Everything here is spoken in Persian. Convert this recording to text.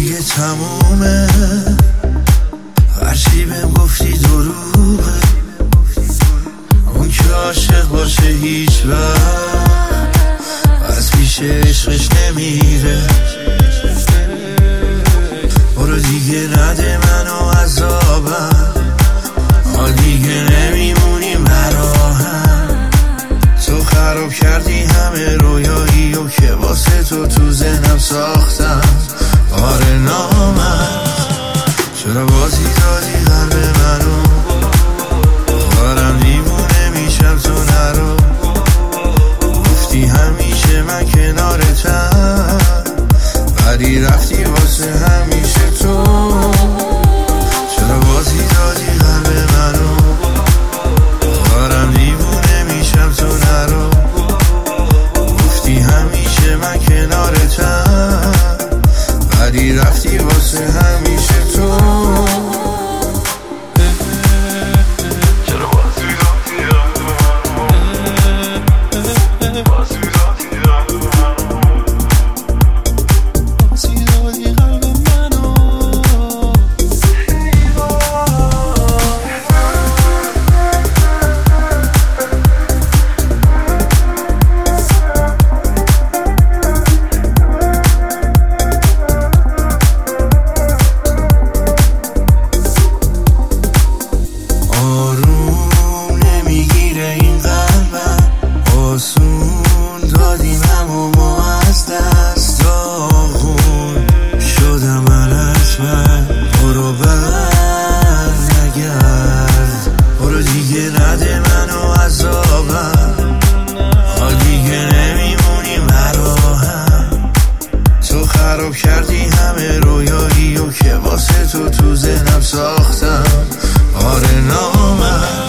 دیگه تمومه، هرچی بهم گفتی دروغه. اون که عاشق باشه هیچ وقت از پیش عشقش نمیره. برو دیگه نده منو عذابم، حال دیگه نمیمونیم براهم. تو خراب کردی همه رویایی و که واسه تو ذهنم ساختم. آره نامرد، چرا بازی دادی قلب منو؟ دارم دیوونه میشم تو نرو. گفتی همیشه من کنارتم، ولی رفتی واسه همیشه تو. چرا بازی دادی قلب منو؟ دارم دیوونه میشم تو نرو. گفتی همیشه من کنارتم، ولی رفتی واسه همیشه تو. خراب کردی همه رویایی و که واسه تو ذهنم ساختم. آره نامرد.